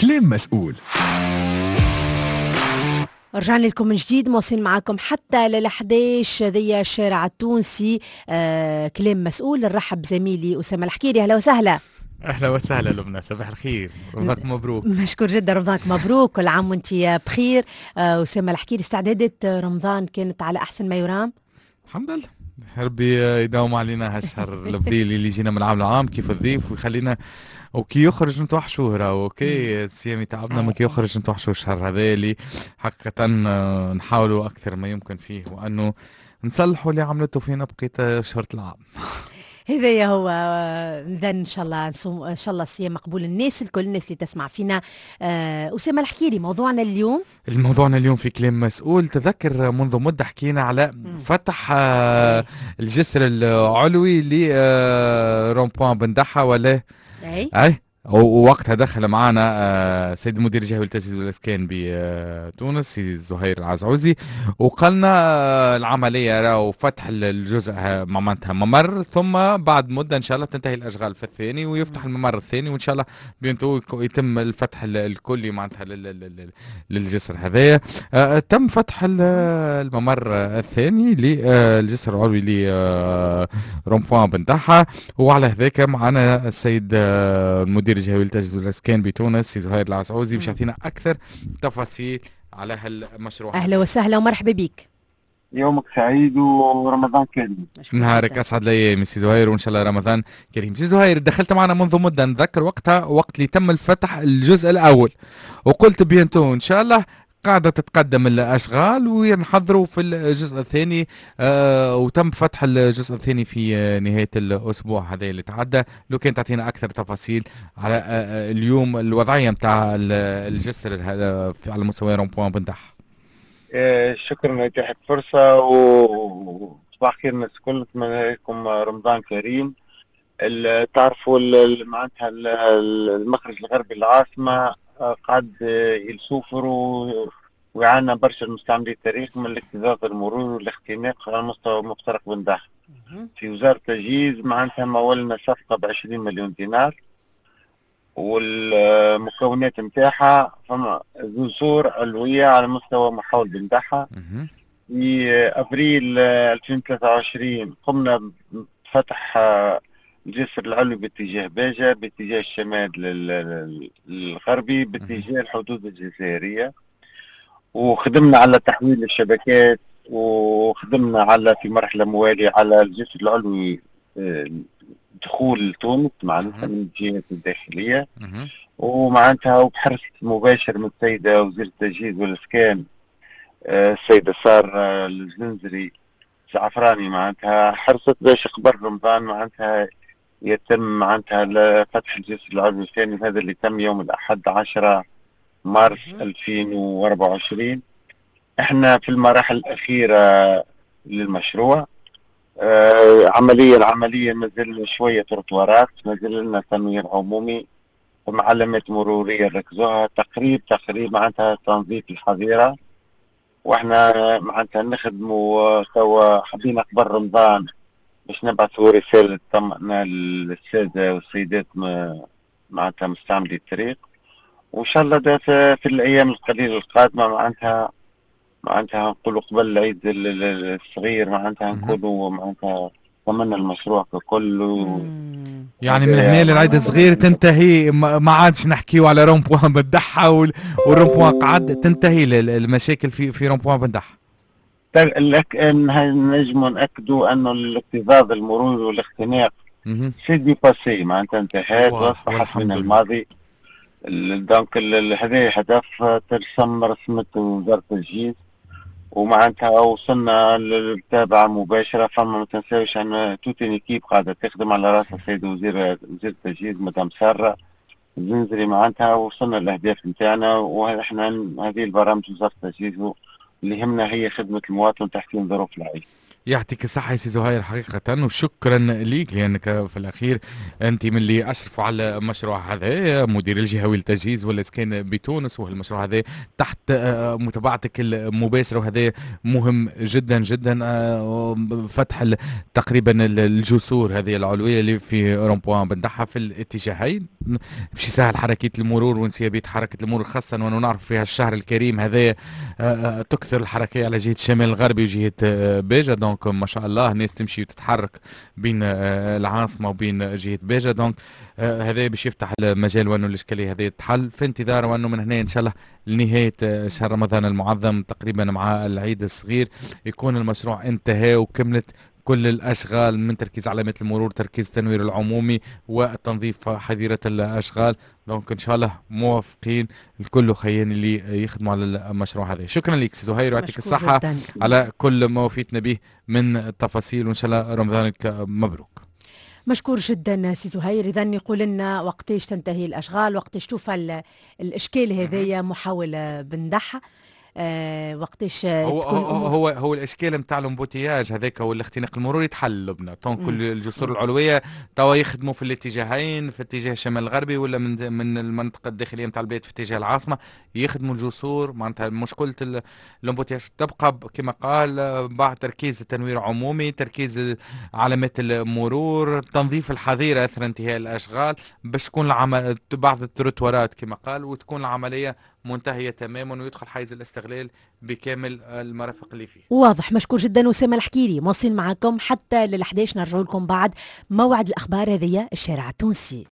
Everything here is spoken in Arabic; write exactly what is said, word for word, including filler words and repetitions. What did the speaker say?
كلام مسؤول. رجعنا لكم من جديد، مواصلين معاكم حتى لل حداش ذي الشارع التونسي. آه كلام مسؤول. نرحب بزميلي أسامة الحكيري. أهلا وسهلا. اهلا وسهلا لبنى، صباح الخير، رمضانك مبروك. مشكور جدا، رمضانك مبروك، كل عام وانت بخير. آه أسامة الحكيري، استعدادات رمضان كانت على أحسن ما يرام؟ الحمد لله، ربي يداوم علينا هالشهر الفضيل اللي يجينا من عام لعام كيف الضيف ويخلينا وكي يخرج نتوحشوه. راهو اوكي الصيام تعبنا، ما كي يخرج نتوحشوا الشهر هذا اللي حقيقة نحاولوا أكثر ما يمكن فيه وأنه نصلحوا اللي عملته فينا بقية شهر العام. هذا هو. اذا ان شاء الله نصوم ان شاء الله الصيام مقبول. الناس الكل، الناس اللي تسمع فينا. آه أسامة الحكيري، موضوعنا اليوم الموضوعنا اليوم في كلام مسؤول. تذكر منذ مدة حكينا على فتح آه الجسر العلوي ل آه رومبوان بندحة ولا اي اي ووقتها دخل معنا آه سيد المدير الجهوي للتجهيز والاسكان بتونس سيد زهير العزعوزي، وقالنا آه العمليه راهو فتح الجزء معناتها ممر، ثم بعد مده ان شاء الله تنتهي الاشغال في الثاني ويفتح الممر الثاني، وان شاء الله بينتو يتم الفتح الكلي معناتها للجسر هذايا. آه تم فتح الممر الثاني للجسر العلوي لرومبوان بندحة، وعلى هذاك معنا السيد آه المدير الجهوي للتجهيز والاسكان بتونس سي زهير العزعوزي باش يعطينا اكثر تفاصيل على هالمشروع. اهلا وسهلا ومرحبا بك. يومك سعيد ورمضان كريم. نهارك اسعد الايام سي زهير، وان شاء الله رمضان كريم. سي زهير، دخلت معنا منذ مده، نتذكر وقتها وقت اللي تم الفتح الجزء الاول، وقلت بينتو ان شاء الله قاعدة تتقدم الأشغال وينحضروا في الجزء الثاني. آه وتم فتح الجزء الثاني في نهاية الأسبوع هذا اللي تعدى. لو كان تعطينا أكثر تفاصيل على آه اليوم الوضعية متاع الجسر على مستوى رومبوان بندحة. آه شكرا لإتاحة فرصة، وصباح خير الناس الكل، نتمنى لكم رمضان كريم. تعرفوا معناتها المخرج الغربي للعاصمة قاعد يسوفروا ويعانى برشا المستعملي التاريخ من الاكتظاظ المرور والاختناق على مستوى مفترق بندحة. في وزارة التجهيز معناتها مولنا صفقة بعشرين مليون دينار، والمكونات نتاعها فما جسور علوية على مستوى محاول بندحة. في أبريل ألفين وثلاثة وعشرين قمنا بفتح الجسر العلوي باتجاه باجة باتجاه الشمال الغربي باتجاه الحدود الجزائرية، وخدمنا على تحويل الشبكات، وخدمنا على في مرحلة موالية على الجسر العلوي دخول تونس معناتها من الجهات الداخلية، ومعناتها وبحرص مباشر من السيدة وزير التجهيز والإسكان السيدة سارة الجنزري زعفراني، معناتها حرصت باش قبل رمضان معناتها يتم معناتها فتح الجسر العلوي الثاني، هذا اللي تم يوم الأحد عشرة مارس ألفين وأربعة وعشرين. احنا في المراحل الأخيرة للمشروع. آه عملية العملية مازال شوية تروتوارات، مازال لنا تنوير عمومي ومعلمات مرورية ركزوها، تقريب تقريب معناتها تنظيف الحظيرة، واحنا معناتها نخدموا سوا حبينا قبل رمضان باش نبعثوا رسالة طمأنة للسادة والسيدات معناتها مستعملي الطريق، وإن شاء الله ده في الأيام القليلة القادمة معناتها معناتها نقولوا قبل العيد الصغير معناتها نقولوا معناتها ضمننا المشروع ككل. يعني من هنا للعيد الصغير تنتهي، ما عادش نحكيو على رومبوان بندحة والرومبوان قعد تنتهي المشاكل في في رومبوان بندحة. لك نجم نأكدوا أنه الاكتظاظ المرور والاختناق سيدي باسي معناتها انتهت واصبحت من الماضي. دونك هذا هدف ترسم رسمة وزارة التجهيز، ومعناتها وصلنا للمتابعة مباشرة. فما ما تنساوش أن توتين ايكيب قاعدة تخدم على رأس السيد وزير وزير التجهيز مدام سارة الزنزري، معناتها وصلنا للأهداف نتاعنا. وإحنا هذه البرامج وزارة التجهيز اللي يهمنا هي خدمة المواطن وتحسين ظروف العيش. يعطيك الصحة يا سي زهير حقيقة، وشكرا ليك لأنك في الأخير أنت من اللي أشرفوا على المشروع هذا، مدير الجهوي للتجهيز والإسكان بتونس، والمشروع هذا تحت متابعتك المباشرة، وهذا مهم جدا جدا. فتح تقريبا الجسور هذه العلوية اللي في رومبوان بندحة في الاتجاهين باش يسهل حركة المرور وانسيابية حركة المرور، خاصة وأنه نعرف فيها الشهر الكريم هذا تكثر الحركة على جهة الشمال الغربي وجهة بيجا. دونك ما شاء الله الناس تمشي وتتحرك بين العاصمة وبين جهة بيجا. دونك هذا باش يفتح المجال وأنه الإشكالية هذه تحل، في انتظار وأنه من هنا إن شاء الله لنهاية شهر رمضان المعظم تقريبا مع العيد الصغير يكون المشروع انتهى وكملت كل الأشغال، من تركيز علامات المرور، تركيز التنوير العمومي وتنظيف حظيرة الأشغال. دونك إن شاء الله موافقين الكل خيان اللي يخدموا على المشروع هذا. شكرا لك سي زهير ويعطيك الصحة جداً على كل ما وفيتنا به من التفاصيل، وإن شاء الله رمضانك مبروك. مشكور جدا سي زهير. اذا يقول لنا وقتاش تنتهي الاشغال، وقتاش توفى الاشكال هذايا محاولة بندحها، آه وقتاش هو تكون هو هو, هو الاشكال نتاع الامبوتياج هذاك او الاختناق المروري يتحل لبنان. طون كل الجسور العلويه توا يخدموا في الاتجاهين، في اتجاه الشمال الغربي ولا من من المنطقه الداخليه نتاع البلاد في اتجاه العاصمه، يخدموا الجسور. معناتها مشكله الامبوتياج تبقى كما قال بعد تركيز التنوير عمومي، تركيز علامات المرور، تنظيف الحظيره اثر انتهاء الاشغال، باش تكون العمل بعض التروتوارات كما قال، وتكون العمليه منتهية تماما ويدخل حيز الاستغلال بكامل المرافق اللي فيه. واضح. مشكور جدا أسامة الحكيري، مواصلين معكم حتى للحداش. نرجع لكم بعد موعد الأخبار هذه الشارع التونسي.